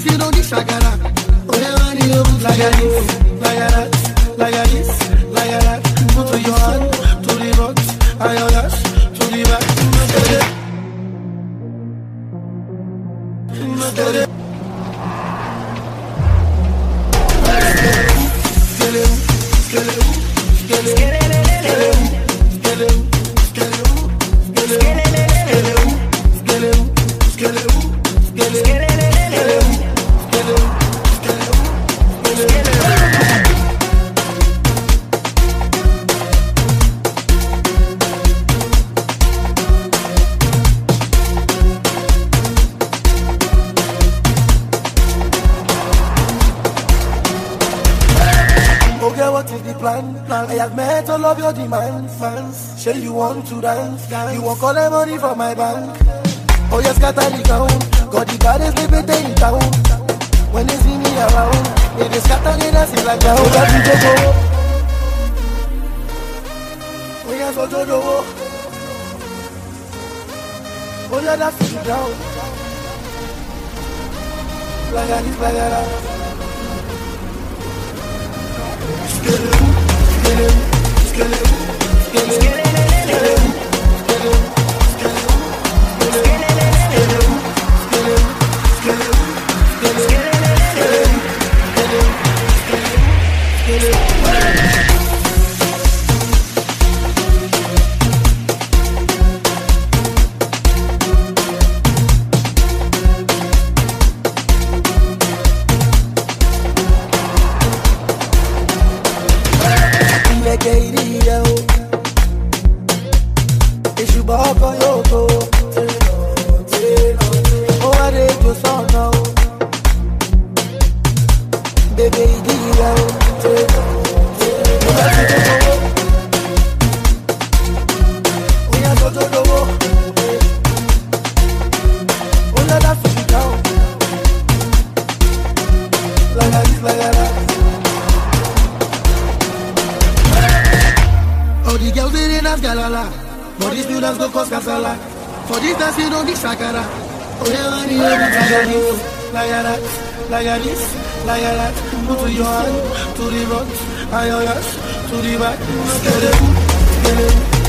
dancing on the shakara. Oh, yeah, man, you move like this, like that, like this, like that. Put your hand to the front, and your ass to the back. Okay, what is the plan? I have met all of your demands. Say you want to dance. You want all the money from my bank. Oh, yes, scatter the town. Got the baddest they better in town. When they see me around, they scatter the dance like that. Oh, that's the go. Oh, yes, oh, Jojo. Oh, yeah, that's the ground. Like that, like that. All the girls they dance galala, but these new dance go cause casala. For this dancing on the shakara. Oh yeah, man, you like that, like this, like that. Put your hand to the front, and your ass to the back.